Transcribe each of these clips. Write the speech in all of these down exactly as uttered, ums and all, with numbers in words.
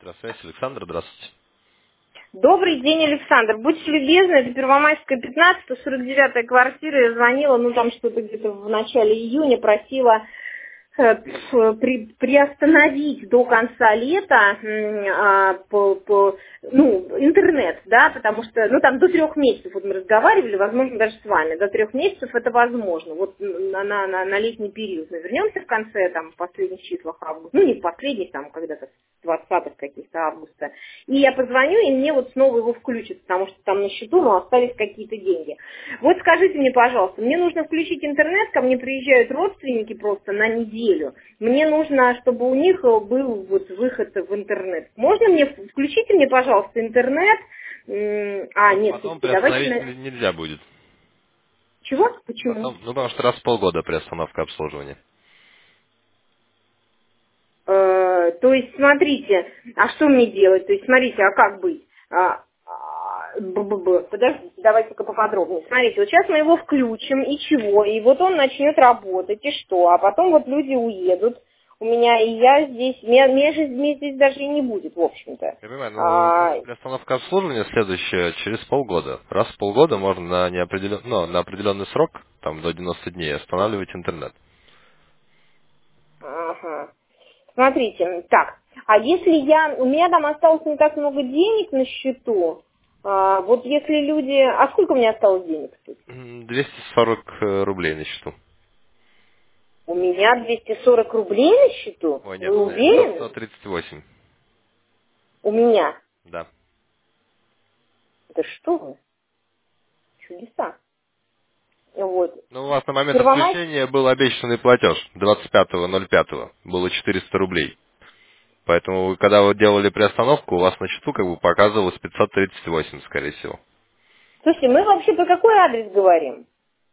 Здравствуйте, Александр, здравствуйте. Добрый день, Александр. Будьте любезны, это Первомайская, пятнадцать, сто сорок девятая квартира. Я звонила, ну там что-то где-то в начале июня, просила э, при, приостановить до конца лета м, а, по, по, ну, интернет, да, потому что, ну там до трех месяцев, вот мы разговаривали, возможно, даже с вами, до трех месяцев это возможно, вот на, на, на, на летний период. Мы вернемся в конце, там, в последних числах августа, ну не в последних, там, когда-то двадцатых каких-то августа, и я позвоню, и мне вот снова его включат, потому что там на счету, ну, остались какие-то деньги. Вот скажите мне, пожалуйста, мне нужно включить интернет, ко мне приезжают родственники просто на неделю, мне нужно, чтобы у них был вот выход в интернет. Можно мне, включите мне, пожалуйста, интернет, а, нет, Потом давайте... приостановить нельзя будет. Чего? Почему? Потом, ну, потому что раз в полгода приостановка обслуживания. Э, то есть, смотрите, а что мне делать? То есть, смотрите, а как быть? А, а, б-б-б. Подождите, давайте-ка поподробнее. Смотрите, вот сейчас мы его включим, и чего? И вот он начнет работать, и что? А потом вот люди уедут у меня, и я здесь, меня, меня же мне здесь даже и не будет, в общем-то. Я понимаю, А, но приостановка обслуживания следующая через полгода. Раз в полгода можно на неопределен... ну, на определенный срок, там до девяноста дней, останавливать интернет. ага. Смотрите, так, а если я, у меня там осталось не так много денег на счету, а, вот если люди, а сколько у меня осталось денег, кстати? М, двести сорок э, рублей на счету. У меня двести сорок рублей на счету? Ой, нет, Вы сто уверены? тридцать восемь. У меня. Да. Да что вы? Чудеса. Вот. Ну, у вас на момент Первомай... отключения был обещанный платеж двадцать пятого ноль пятого. Было четыреста рублей. Поэтому, вы, когда вы делали приостановку, у вас на счету как бы показывалось пятьсот тридцать восемь, скорее всего. Слушайте, мы вообще про какой адрес говорим?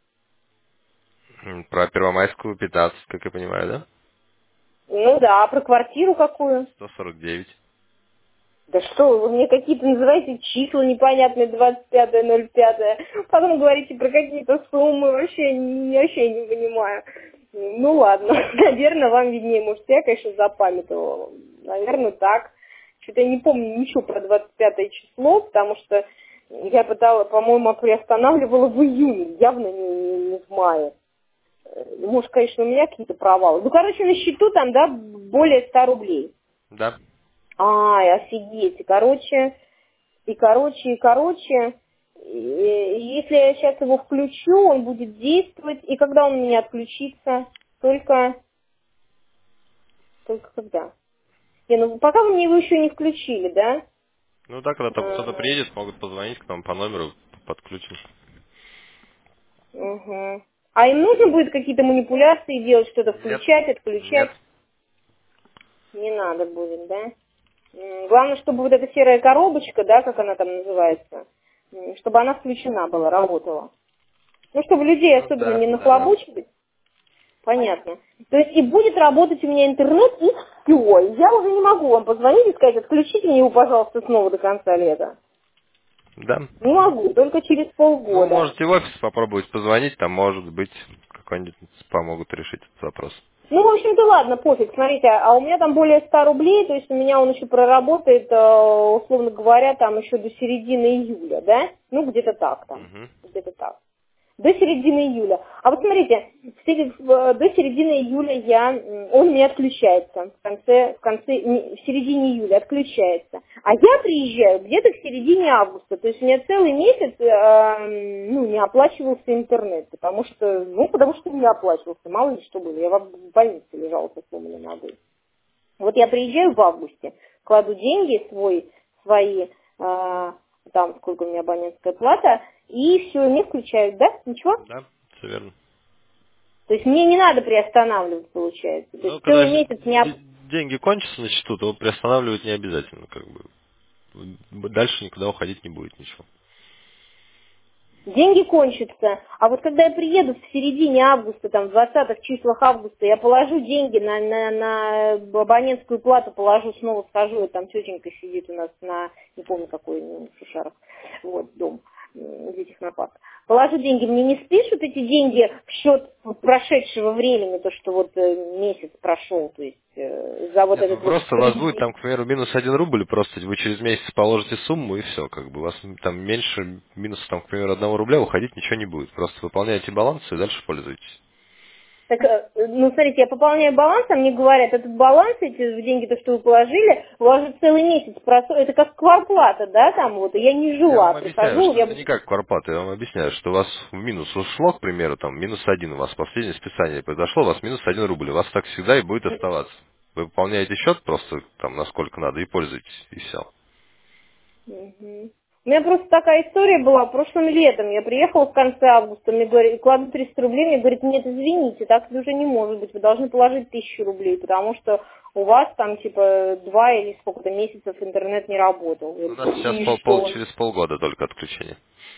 М, Про Первомайскую пятнадцать, как я понимаю, да? Ну да, а про квартиру какую? сто сорок девять. Да что, вы мне какие-то называете числа непонятные, двадцать пятое ноль пятое. Потом говорите про какие-то суммы, вообще, не- вообще не понимаю. Ну ладно, наверное, вам виднее, может, я, конечно, запамятовала. Наверное, так. Что-то я не помню ничего про двадцать пятое число, потому что я пытала, по-моему, приостанавливала в июне, явно не, не, не в мае. Э, Может, конечно, у меня какие-то провалы. Ну, короче, на счету там, да, более ста рублей. Да. Ай, офигеть. И, короче, и, короче, и, короче, и- и если я сейчас его включу, он будет действовать. И когда он у меня отключится? Только, только когда? Не, ну пока вы мне его еще не включили, да? Ну да, когда там кто-то Ага. приедет, могут позвонить к нам по номеру, подключим. Угу. А им нужно будет какие-то манипуляции делать, что-то Нет. включать, Нет. отключать? Не надо будет, да? М, Главное, чтобы вот эта серая коробочка, да, как она там называется, м, чтобы она включена была, работала. Ну, чтобы людей Ну особенно да, не да, да. нахлобучивать. Понятно. То есть и будет работать у меня интернет, и все. Я уже не могу вам позвонить и сказать, отключите мне его, пожалуйста, снова до конца лета. Да. Не могу, только через Ну, полгода. можете в офис попробовать позвонить, там, может быть, какой-нибудь помогут решить этот вопрос. Ну, в общем-то, ладно, пофиг. Смотрите, а у меня там более ста рублей, то есть у меня он еще проработает, э, условно говоря, там еще до середины июля, да? Ну, где-то так там, Угу. где-то так. До середины июля. А вот смотрите, в серед- в- до середины июля я, м, он не отключается. В конце, в конце, не- в середине июля отключается. А я приезжаю где-то в середине августа. То есть у меня целый месяц э, м, ну, не оплачивался интернет. Потому что, ну, потому что не оплачивался. Мало ли что было. Я в больнице лежала со сломанной ногой. Вот я приезжаю в августе, кладу деньги свой, свои, э, там сколько у меня абонентская плата, и все, мне включают, да? Ничего? Да, все верно. То есть мне не надо приостанавливать, получается. То Ну, есть когда целый ж- месяц не оп- де- деньги кончатся на счету, то приостанавливать не обязательно, как бы. Дальше никуда уходить не будет ничего. деньги кончатся. А вот когда я приеду в середине августа, там, в двадцатых числах августа, я положу деньги на, на, на абонентскую плату, положу, снова схожу, и там тетенька сидит у нас на, не помню какой, ну, в Шушарах, вот, дом. где технопарк. Положу деньги, мне не спишут эти деньги в счет прошедшего времени, то, что вот месяц прошел, то есть за вот Нет, ну этот вот просто у вас будет там, к примеру, минус один рубль, просто вы через месяц положите сумму и все, как бы у вас там меньше минуса, там, к примеру, одного рубля уходить ничего не будет. Просто выполняете баланс и дальше пользуетесь. Так, ну, смотрите, я пополняю баланс, а мне говорят, этот баланс, эти деньги, то, что вы положили, у вас же целый месяц, просо... это как кварплата, да, там вот, я не Я жила, вам объясняю, прихожу, что я... это не как кварплата, я вам объясняю, что у вас в минус ушло, к примеру, там, минус один у вас последнее списание произошло, у вас минус один рубль, у вас так всегда и будет оставаться. Вы выполняете счет просто там насколько надо и пользуетесь, и все. Мгм. У меня просто такая история была прошлым летом. Я приехала в конце августа, мне говорят, кладу триста рублей, мне говорят, нет, извините, так уже не может быть, вы должны положить тысячу рублей, потому что у вас там типа два или сколько-то месяцев интернет не работал. Я У говорю, нас сейчас и пол, пол- что? через полгода только отключение.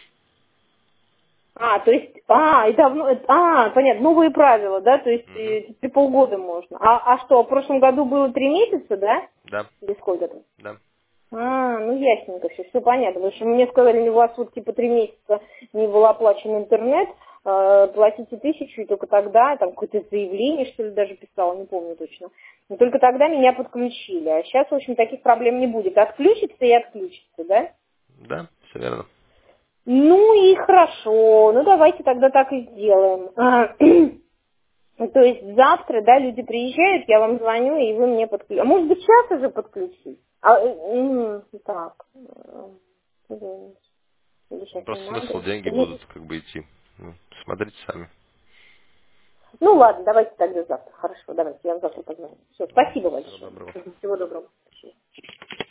А, то есть, а, и давно, это- а, понятно, новые правила, да, то есть Мгм. э, теперь полгода можно. А, а что, в прошлом году было три месяца, да? Да, Или сколько-то? да. А, ну ясненько все, все понятно. Потому что мне сказали, у вас вот типа три месяца не был оплачен интернет, э, платите тысячу, и только тогда, там какое-то заявление, что ли, даже писала, не помню точно. И только тогда меня подключили. А сейчас, в общем, таких проблем не будет. Отключится и отключится, да? Да, все верно. Ну и хорошо, ну давайте тогда так и сделаем. А, ну, то есть завтра, да, люди приезжают, я вам звоню, и вы мне подключите. А может быть, сейчас уже подключить? А, э, м, так, э, или или сейчас не Просто смысл, надо? деньги Или- будут как бы идти. Ну, смотрите сами. Ну ладно, давайте тогда завтра. Хорошо, давайте, я вам завтра позвоню. Все, спасибо Всего большое. доброго. Всего доброго.